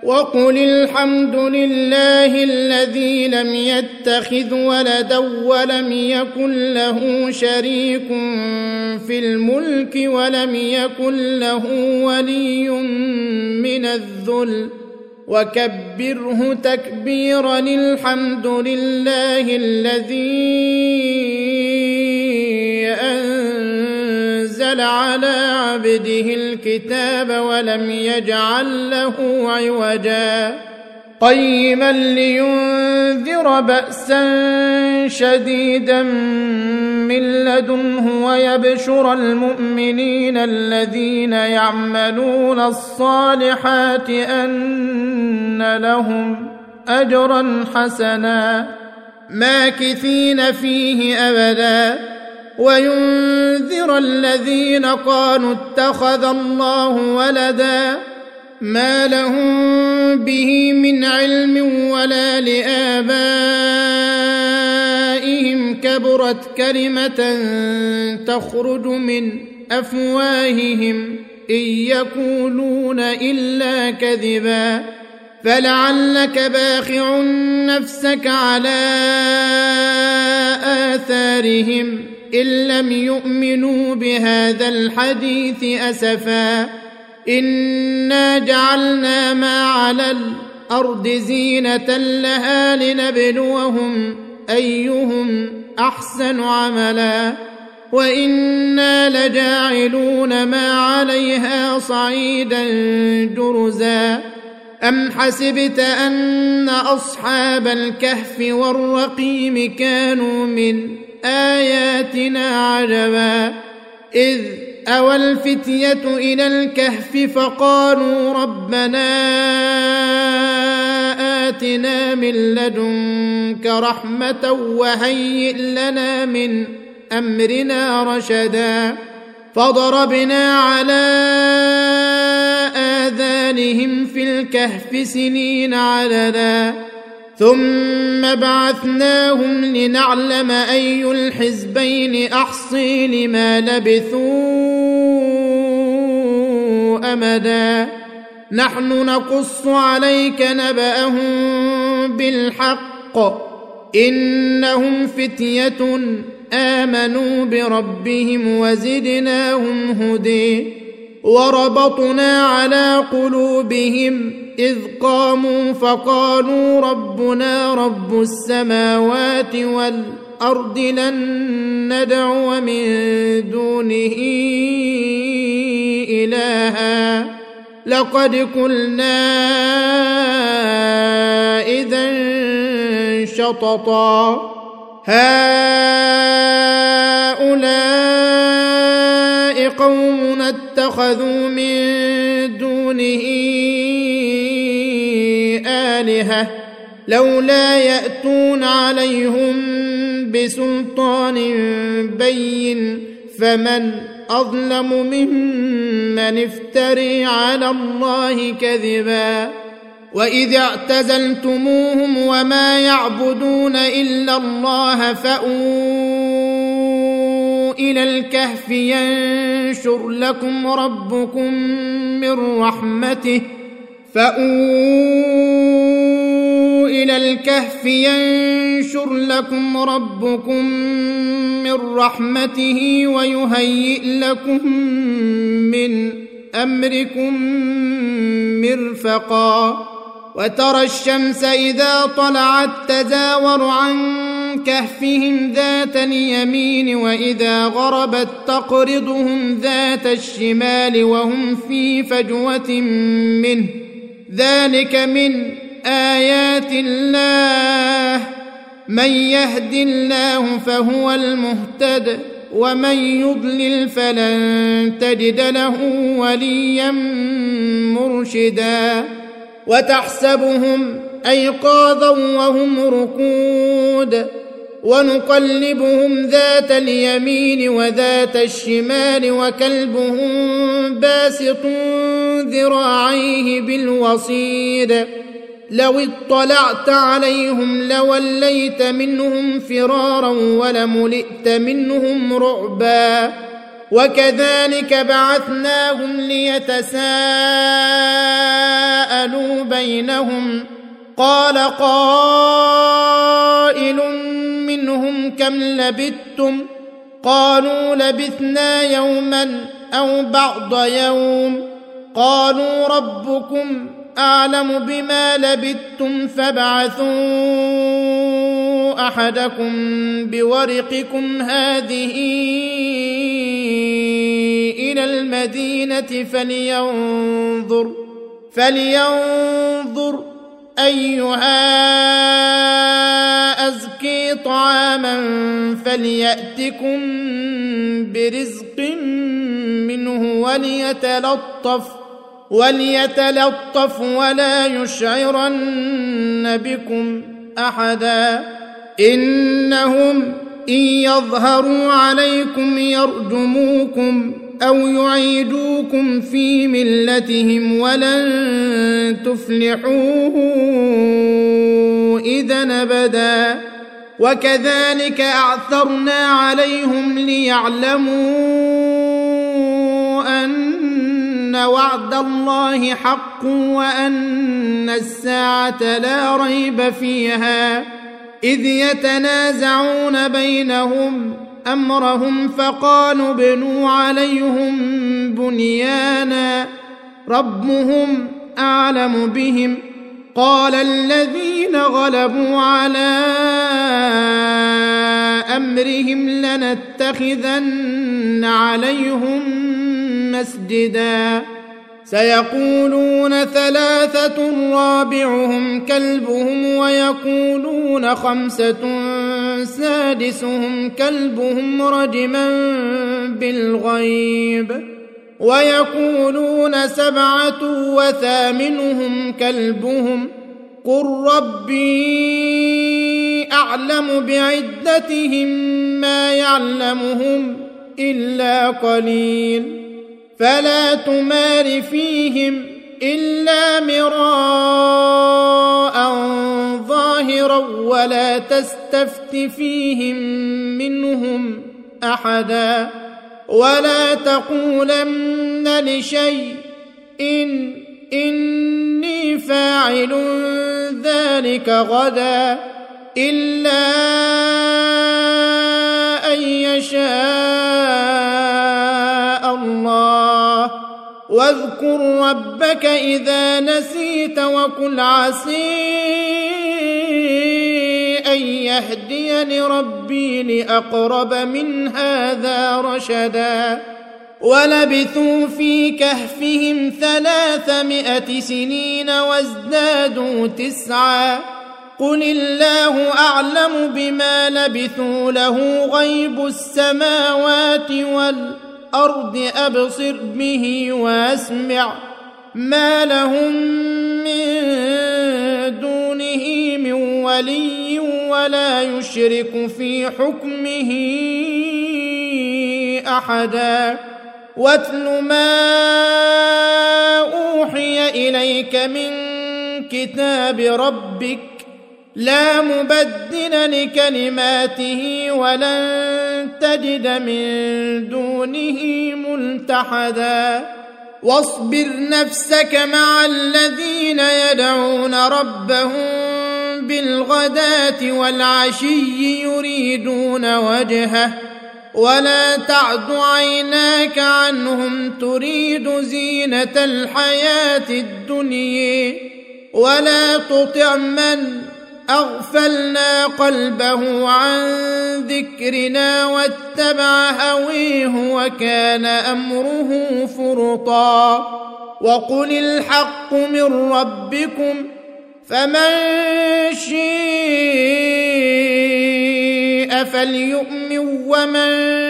وقل الحمد لله الذي لم يتخذ ولدا ولم يكن له شريك في الملك ولم يكن له ولي من الذل وكبره تكبيرا. الحمد لله الذي أنزل على عبده الكتاب ولم يجعل له عوجا قيما لينذر بأسا شديدا من لدنه ويبشر المؤمنين الذين يعملون الصالحات أن لهم أجرا حسنا ماكثين فيه أبدا وينذر الذين قالوا اتخذ الله ولدا ما لهم به من علم ولا لآبائهم كبرت كلمة تخرج من أفواههم إن يقولون إلا كذبا فلعلك باخع نفسك على آثارهم إن لم يؤمنوا بهذا الحديث أسفا إنا جعلنا ما على الأرض زينة لها لنبلوهم أيهم أحسن عملا وإنا لجاعلون ما عليها صعيدا جرزا أم حسبت أن أصحاب الكهف والرقيم كانوا من آياتنا عجبا إذ أوى الفتية إلى الكهف فقالوا ربنا آتنا من لدنك رحمة وهيئ لنا من أمرنا رشدا فضربنا على آذانهم في الكهف سنين عددا ثم بعثناهم لنعلم أي الحزبين أحصي لما لبثوا أمدا نحن نقص عليك نبأهم بالحق إنهم فتية آمنوا بربهم وزدناهم هدى وربطنا على قلوبهم إذ قاموا فقالوا ربنا رب السماوات والأرض لن ندعو من دونه إلها لقد قلنا إذا شططا هؤلاء قوم اتخذوا من دونه آلهة لولا يأتون عليهم بسلطان بين فمن أظلم ممن افتري على الله كذبا وإذ اعتزلتموهم وما يعبدون إلا الله فأووا إلى الكهف ينشر لكم ربكم من رحمته إلى الكهف ينشر لكم ربكم من رحمته ويهيئ لكم من أمركم مرفقا وترى الشمس إذا طلعت تزاور عن كهفهم ذات اليمين وإذا غربت تقرضهم ذات الشمال وهم في فجوة منه ذلك من آيات الله من يهد الله فهو المهتد ومن يضلل فلن تجد له وليا مرشدا وتحسبهم أيقاظا وهم رقود ونقلبهم ذات اليمين وذات الشمال وكلبهم باسط ذراعيه بالوصيد لو اطلعت عليهم لوليت منهم فرارا ولملئت منهم رعبا وكذلك بعثناهم ليتساءلوا بينهم قال قائل منهم كم لبثتم قالوا لبثنا يوما أو بعض يوم قالوا ربكم أعلم بما لبثتم فابعثوا أحدكم بورقكم هذه إلى المدينة فلينظر أيها أزكي طعاما فليأتكم برزق منه وليتلطف ولا يشعرن بكم أحدا إنهم إن يظهروا عليكم يرجموكم أو يعيدوكم في ملتهم ولن تفلحوا إذا أبدا وكذلك أعثرنا عليهم ليعلموا أن وعد الله حق وأن الساعة لا ريب فيها إذ يتنازعون بينهم أمرهم فقالوا ابنوا عليهم بنيانا ربهم أعلم بهم قال الذين غلبوا على أمرهم لنتخذن عليهم مسجدا سيقولون ثلاثة رابعهم كلبهم ويقولون خمسة سادسهم كلبهم رجما بالغيب ويقولون سبعة وثامنهم كلبهم قل ربي أعلم بعدتهم ما يعلمهم إلا قليل فلا تمار فيهم إلا مراء ظاهرا ولا تستفت فيهم منهم أحدا ولا تقولن لشيء إني فاعل ذلك غدا إلا أن يشاء الله واذكر ربك إذا نسيت وقل عسى أن يهديني ربي لأقرب من هذا رشدا ولبثوا في كهفهم 300 سنين وازدادوا 9 قل الله أعلم بما لبثوا له غيب السماوات والأرض أبصر به وأسمع ما لهم من دونه من ولي ولا يشرك في حكمه أحدا واتل ما أوحي إليك من كتاب ربك لا مبدل لكلماته ولن تجد من دونه ملتحدا واصبر نفسك مع الذين يدعون ربهم بالغداة والعشي يريدون وجهه ولا تعد عيناك عنهم تريد زينة الحياة الدنيا ولا تطع من أغفلنا قلبه عن ذكرنا واتبع هويه وكان أمره فرطا وقل الحق من ربكم فمن شاء فليؤمن ومن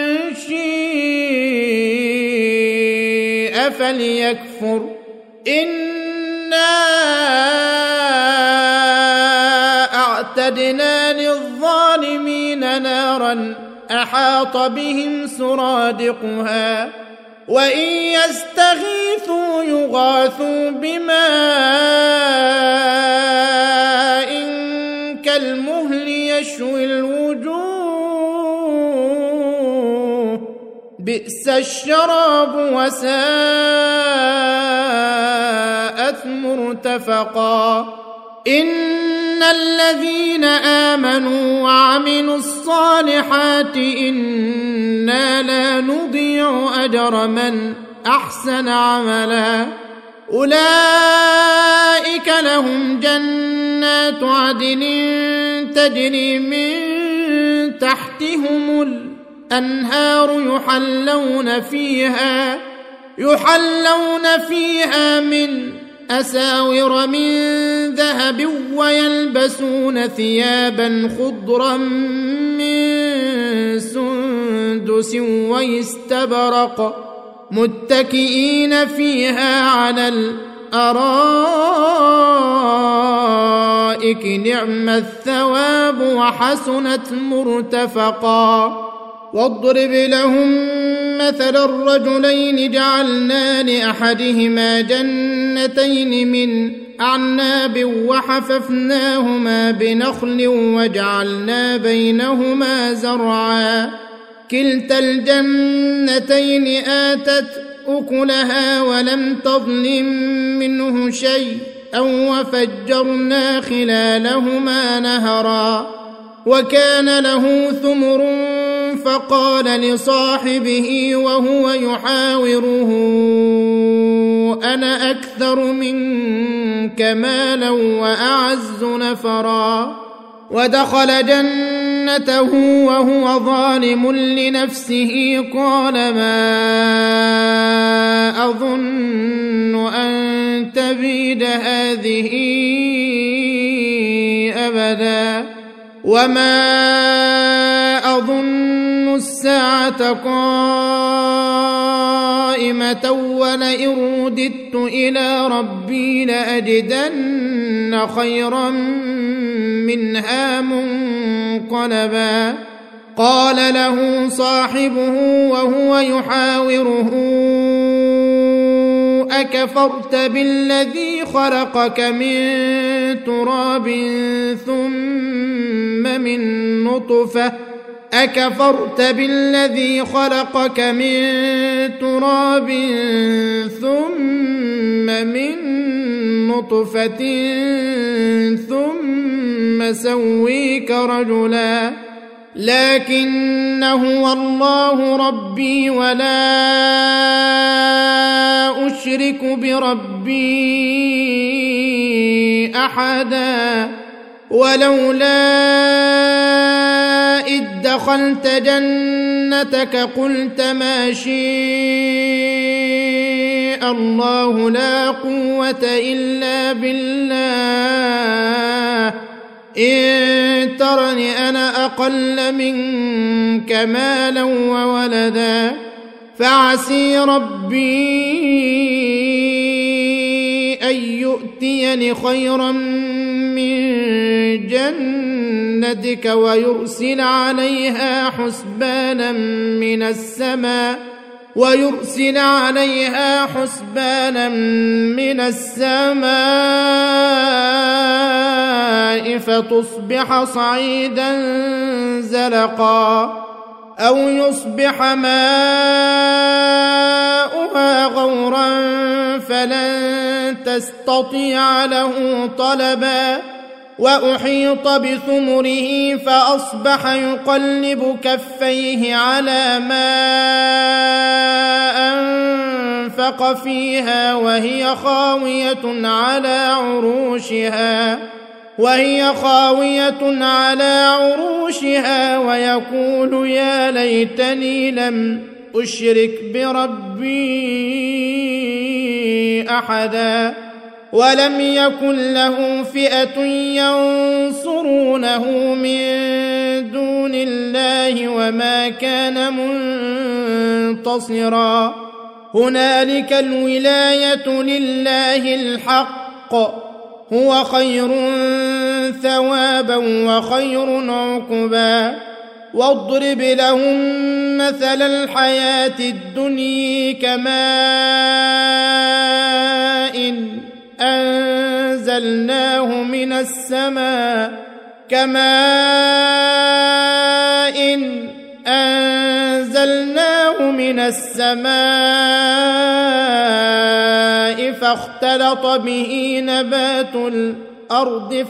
شاء فليكفر إنا أعتدنا للظالمين نارا أحاط بهم سرادقها وإن يستغيثوا يغاثوا بماء كالمهل يشوي الوجوه بئس الشراب وساءت مرتفقا إن الذين آمنوا وعملوا الصالحات إنا لا نضيع أجر من أحسن عملا أولئك لهم جنات عدن تجري من تحتهم الأنهار يحلون فيها من أساور من ذهب ويلبسون ثيابا خضرا من سندس واستبرق متكئين فيها على الأرائك نعم الثواب وحسنت مرتفقا واضرب لهم مثل الرجلين جعلنا لأحدهما جنتين من أعناب وحففناهما بنخل وجعلنا بينهما زرعا كلتا الجنتين آتت أكلها ولم تظلم منه شيئا وفجرنا خلالهما نهرا وكان له ثمر فقال لصاحبه وهو يحاوره أنا أكثر منك مالا وأعز نفرا ودخل جنته وهو ظالم لنفسه قال ما أظن أن تبيد هذه أبدا وما أظن الساعة قائمة ولئن رددت إلى ربي لأجدن خيرا منها منقلبا قال له صاحبه وهو يحاوره أكفرت بالذي خلقك من تراب ثم من نطفة ثم سويك رجلا لكن هو الله ربي ولا أشرك بربي أحدا ولولا إذ دخلت جنتك قلت ما شاء الله لا قوة إلا بالله إن ترني أنا أقل منك مالا وولدا فعسي ربي أن يؤتيني خيرا من جنتك ويرسل عليها حسبانا من السماء فتصبح صعيدا زلقا أو يصبح ماؤها غورا فلن تستطيع له طلبا وأحيط بثمره فأصبح يقلب كفيه على ما أنفق فيها وهي خاوية على عروشها ويقول يا ليتني لم أشرك بربي أحدا ولم يكن له فئة ينصرونه من دون الله وما كان منتصرا هنالك الولاية لله الحق هو خير ثوابا وخير عقبا واضرب لهم مثل الحياة الدنيا كماء أنزلناه من السماء فاختلط به نبات الأرض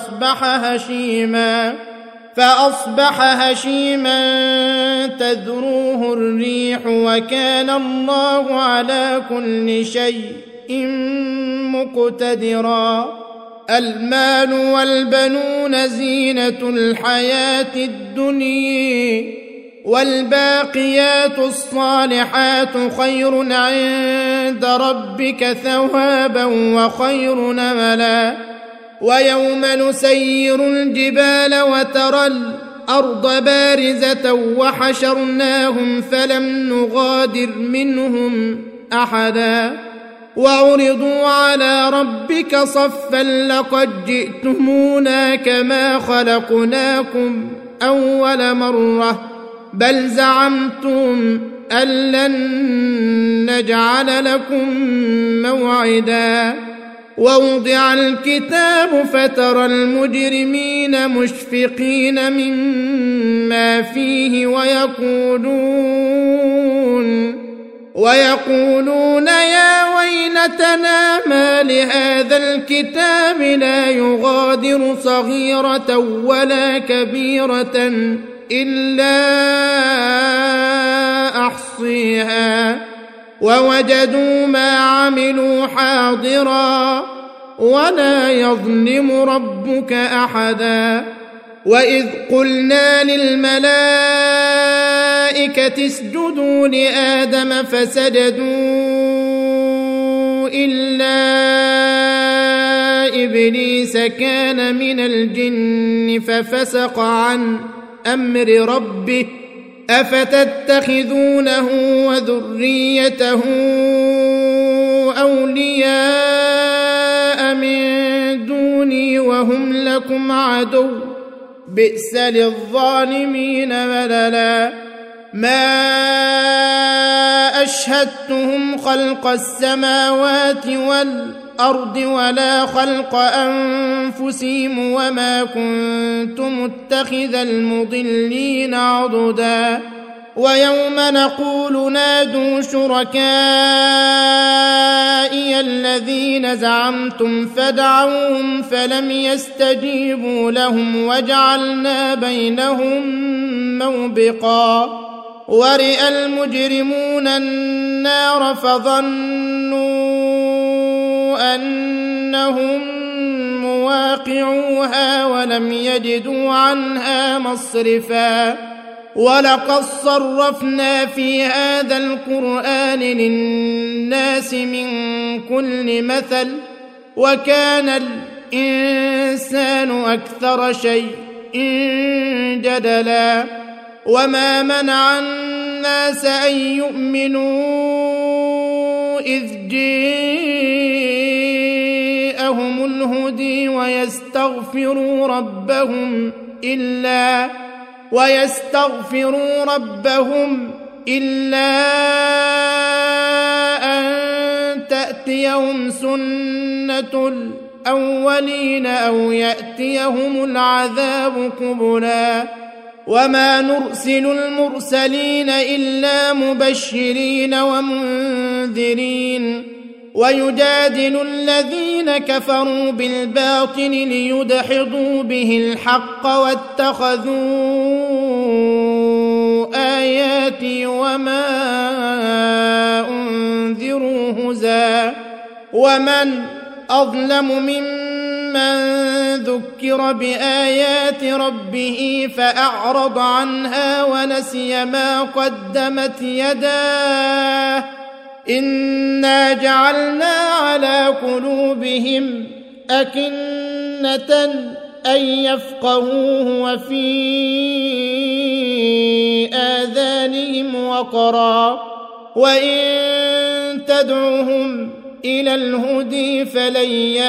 فأصبح هشيما تذروه الريح وكان الله على كل شيء مقتدرا. المال والبنون زينة الحياة الدنيا والباقيات الصالحات خير عند ربك ثوابا وخير أملا. ويوم نسير الجبال وترى الأرض بارزة وحشرناهم فلم نغادر منهم أحدا وعرضوا على ربك صفا لقد جئتمونا كما خلقناكم أول مرة بل زعمتم أن لن نجعل لكم موعدا. ووضع الكتاب فترى المجرمين مشفقين مما فيه ويقولون يا ويلتنا ما لهذا الكتاب لا يغادر صغيرة ولا كبيرة إلا أحصيها ووجدوا ما عملوا حاضرا ولا يظلم ربك أحدا. وإذ قلنا للملائكة اسجدوا لآدم فسجدوا إلا إبليس كان من الجن ففسق عن أمر ربه أفتتخذونه وذريته أولياء من دوني وهم لكم عدو بئس للظالمين بدلا. ما أشهدتهم خلق السماوات والأرض ولا خلق أنفسهم وما كنت متخذ المضلين عضدا. ويوم نقول نادوا شركائي الذين زعمتم فدعوهم فلم يستجيبوا لهم وجعلنا بينهم موبقا. ورئ المجرمون النار فظنوا أنهم مواقعوها ولم يجدوا عنها مصرفا. ولقد صرفنا في هذا القرآن للناس من كل مثل وكان الإنسان أكثر شيء جدلا. وما منع الناس أن يؤمنوا إذ جاءهم الهدى ويستغفروا ربهم إلا أن تأتيهم سنة الأولين أو يأتيهم العذاب قبلا. وما نرسل المرسلين إلا مبشرين ومنذرين ويجادل الذين كفروا بالباطل ليدحضوا به الحق واتخذوا آياتي وما أنذروا هزوا. ومن أظلم ممن ذكر بآيات ربه فأعرض عنها ونسي ما قدمت يداه إنا جعلنا على قلوبهم أكنة أن يفقهوه وفي آذانهم وقرا وإن تدعوهم إلى الهدى فلن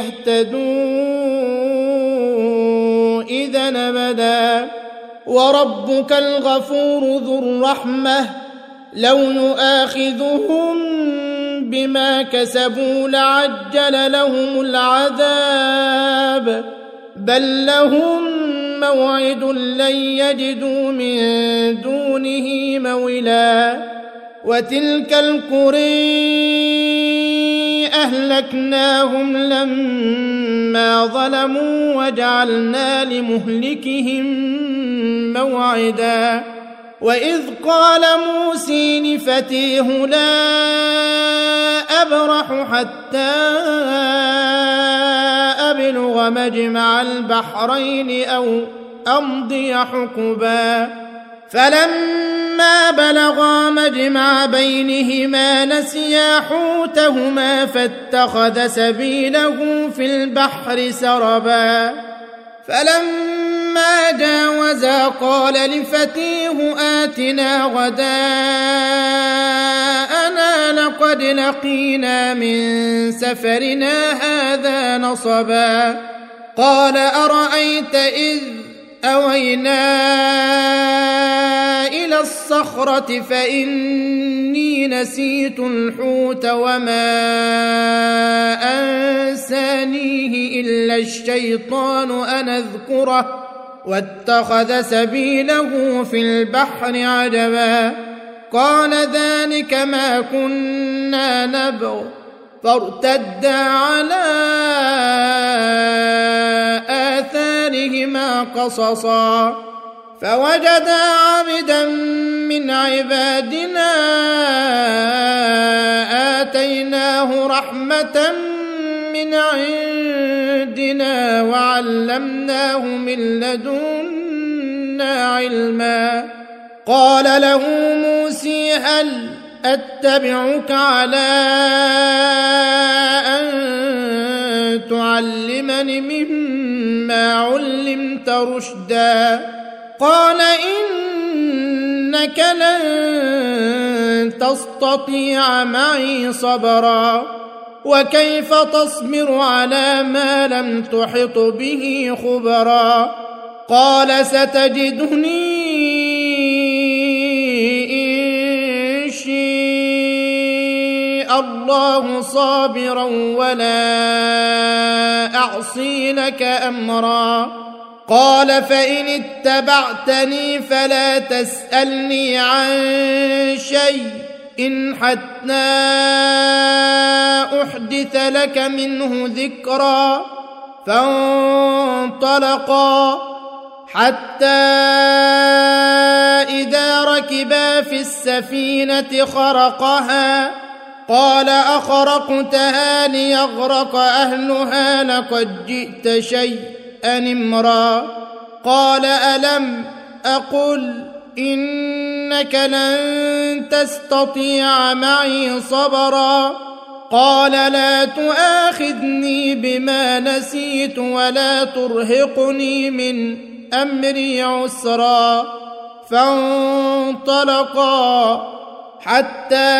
يهتدوا إذا أبدا. وربك الغفور ذو الرحمة لو يؤاخذهم بما كسبوا لعجل لهم العذاب بل لهم موعد لن يجدوا من دونه مولا. وتلك القرى أهلكناهم لما ظلموا وجعلنا لمهلكهم موعدا وإذ قال موسى لفتيه لا أبرح حتى أبلغ مجمع البحرين أو أمضي حقبا فلما بلغا مجمع بينهما نسيا حوتهما فاتخذ سبيله في البحر سربا فلما جاوزا قال لفتيه آتنا غداءنا لقد لقينا من سفرنا هذا نصبا قال أرأيت إذ أوينا إلى الصخرة فإني نسيت الحوت وما أنسانيه إلا الشيطان أن أذكره واتخذ سبيله في البحر عجبا قال ذلك ما كنا نبغ فارتدا على آثارهما قصصا فوجدا عبدا من عبادنا آتيناه رحمة من عندنا وعلمناه من لدنا علما قال له موسى هل أتبعك على أن تعلمني مما علمت رشدا قال إنك لن تستطيع معي صبرا وكيف تصبر على ما لم تحط به خبرا قال ستجدني إن شاء الله صابرا ولا أعصي لك أمرا قال فإن اتبعتني فلا تسألني عن شيء إن حتى أحدث لك منه ذكرا فانطلقا حتى إذا ركبا في السفينة خرقها قال أخرقتها ليغرق أهلها لقد جئت شيئا إمرا قال ألم أقل إنك لن تستطيع معي صبرا قال لا تؤاخذني بما نسيت ولا ترهقني من أمري عسرا فانطلقا حتى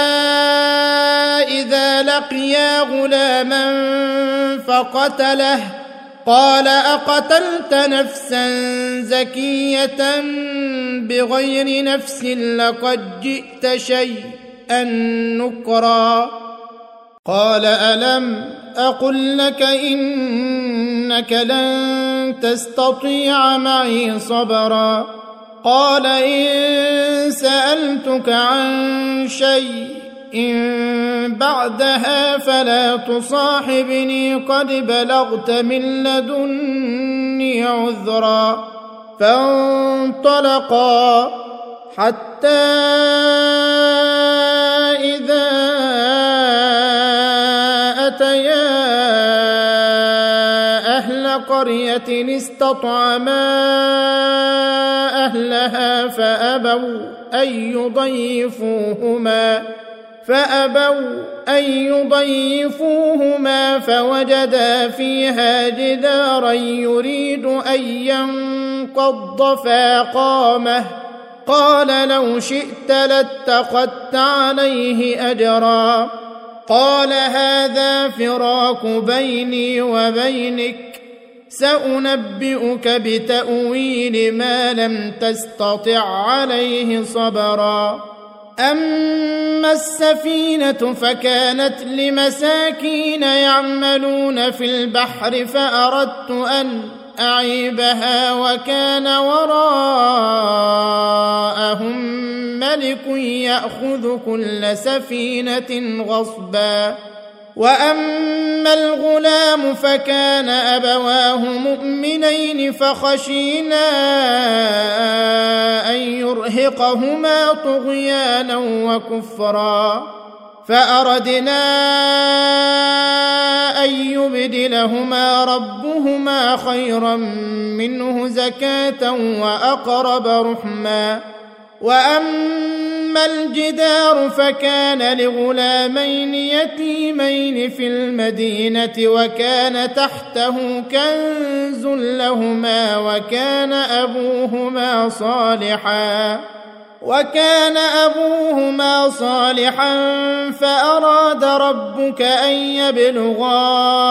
إذا لقيا غلاما فقتله قال أقتلت نفسا زكية بغير نفس لقد جئت شيئا نكرا قال ألم أقل لك إنك لن تستطيع معي صبرا قال إن سألتك عن شيء بعدها فلا تصاحبني قد بلغت من لدني عذرا فانطلقا حتى إذا أتيا أهل قرية استطعما أهلها فأبوا أن يضيفوهما فوجدا فيها جدارا يريد أن ينقض فأقامه قال لو شئت لاتخذت عليه أجرا قال هذا فراق بيني وبينك سأنبئك بتأويل ما لم تستطع عليه صبرا أما السفينة فكانت لمساكين يعملون في البحر فأردت أن أعيبها وكان وراءهم ملك يأخذ كل سفينة غصبا. وأما الغلام فكان أبواه مؤمنين فخشينا أن يرهقهما طغيانا وكفرا فأردنا أن يبدلهما ربهما خيرا منه زكاة وأقرب رحما. وأما الجدار فكان لغلامين يتيمين في المدينة وكان تحته كنز لهما وكان أبوهما صالحا فأراد ربك أن يبلغا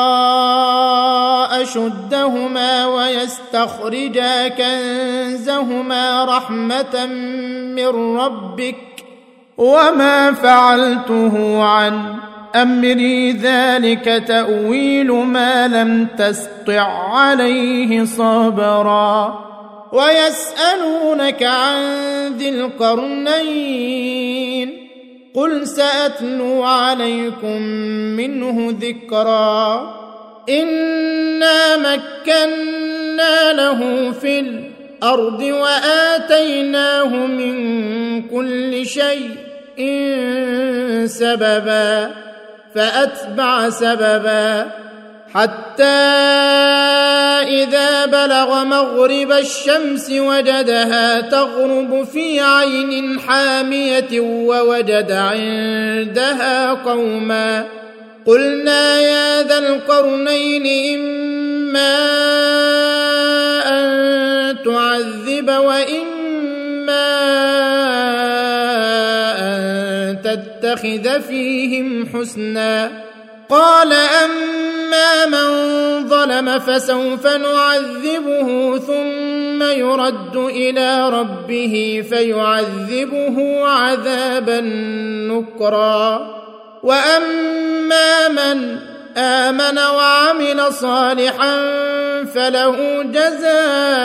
أشدهما ويستخرجا كنزهما رحمة من ربك وما فعلته عن أمري ذلك تأويل ما لم تسطع عليه صبرا. ويسألونك عن ذي القرنين قل سأتلو عليكم منه ذكرا. إنا مكنا له في الأرض وآتيناه من كل شيء سببا فأتبع سببا حتى إذا بلغ مغرب الشمس وجدها تغرب في عين حامية ووجد عندها قوما قلنا يا ذا القرنين إما أن تعذب وإما أن تتخذ فيهم حسنا. قال أما من ظلم فسوف نعذبه ثم يرد إلى ربه فيعذبه عذابا نكرا. وأما من آمن وعمل صالحا فله جزاء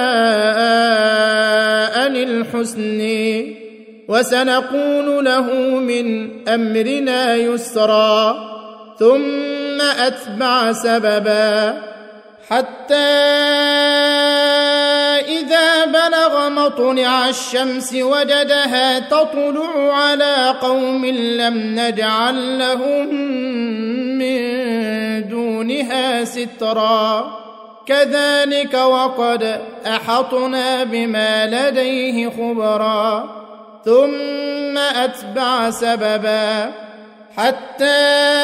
الحسن وسنقول له من أمرنا يسرا. ثم أتبع سببا حتى إذا بلغ مطلع الشمس وجدها تطلع على قوم لم نجعل لهم من دونها سترا كذلك وقد أحطنا بما لديه خبرا. ثم أتبع سببا حتى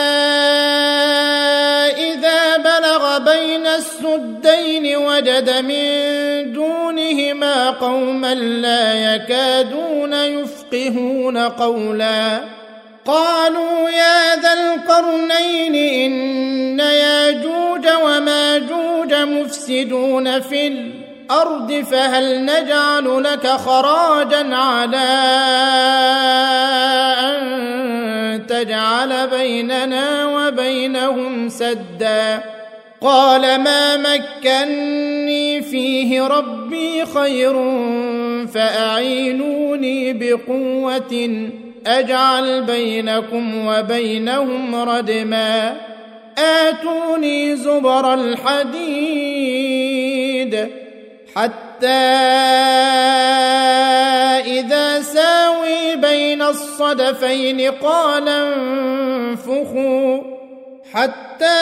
إذا بلغ بين السدين وجد من دونهما قوما لا يكادون يفقهون قولا قالوا يا ذا القرنين إن ياجوج وماجوج مفسدون في الأرض فهل نجعل لك خراجا على أن تجعل بيننا وبينهم سدا. قال ما مكني فيه ربي خير فأعينوني بقوة أجعل بينكم وبينهم ردما. آتوني زبر الحديد حتى إذا ساوي بين الصدفين قال انفخوا حتى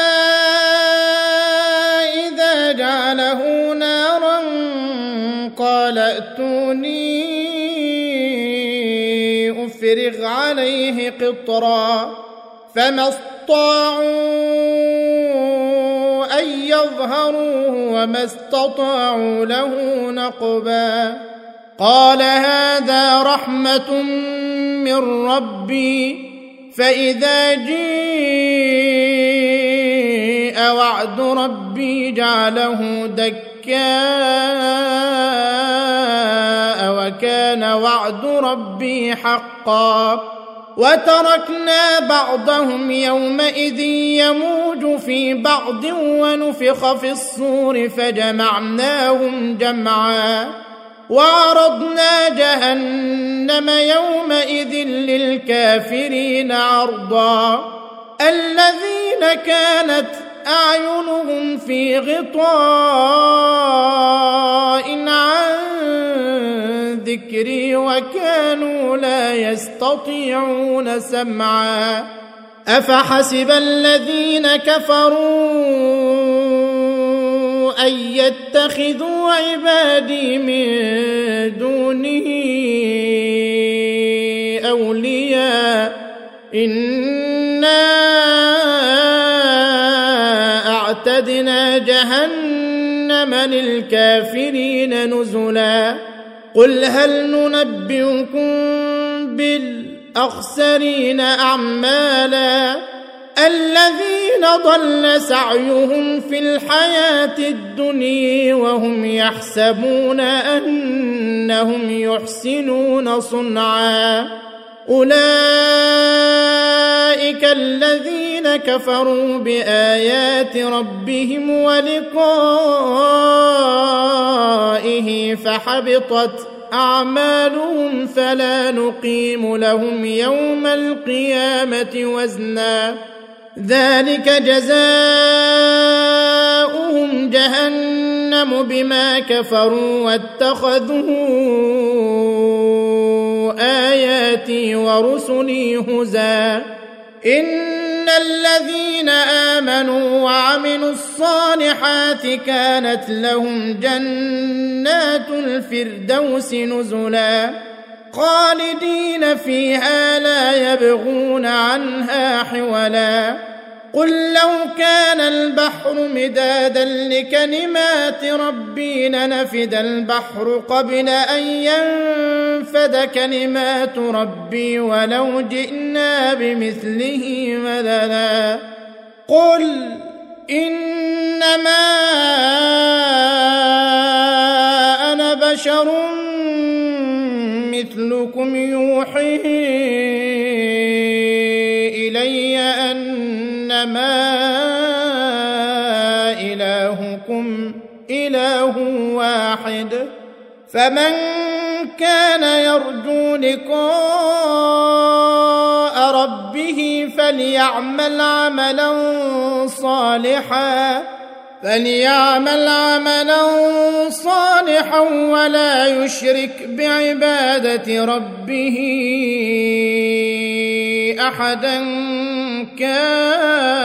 إذا جعله نارا قال ائتوني أفرغ عليه قطرا فما استطاعوا أن يظهروه وما استطاعوا له نقبا. قال هذا رحمة من ربي فإذا جيء وعد ربي جعله دكاء وكان وعد ربي حقا. وتركنا بعضهم يومئذ يموج في بعض ونفخ في الصور فجمعناهم جمعا وعرضنا جهنم يومئذ للكافرين عرضا الذين كانت أعينهم في غطاء عن ذكري وكانوا لا يستطيعون سمعا أفحسب الذين كفروا أن يتخذوا عبادي من دونه أولياء إنا أعتدنا جهنم للكافرين نزلا قل هل ننبئكم بالأخسرين أعمالا الذين ضل سعيهم في الحياة الدنيا وهم يحسبون أنهم يحسنون صنعا أولئك الذين كفروا بآيات ربهم ولقائه فحبطت أعمالهم فلا نقيم لهم يوم القيامة وزنا ذلك جزاؤهم جهنم بما كفروا واتخذوا آياتي ورسلي هزوا إن الذين آمنوا وعملوا الصالحات كانت لهم جنات الفردوس نزلا خالدين فيها لا يبغون عنها حولا قل لو كان البحر مدادا لكلمات ربي لنفد البحر قبل أن ينفد كلمات ربي ولو جئنا بمثله مددا قل إنما أنا بشر مثلكم يوحي إلي أنما إلهكم إله واحد فمن كان يرجو لقاء ربه فليعمل عملا صالحا ولا يشرك بعبادة ربه أحدا كافرا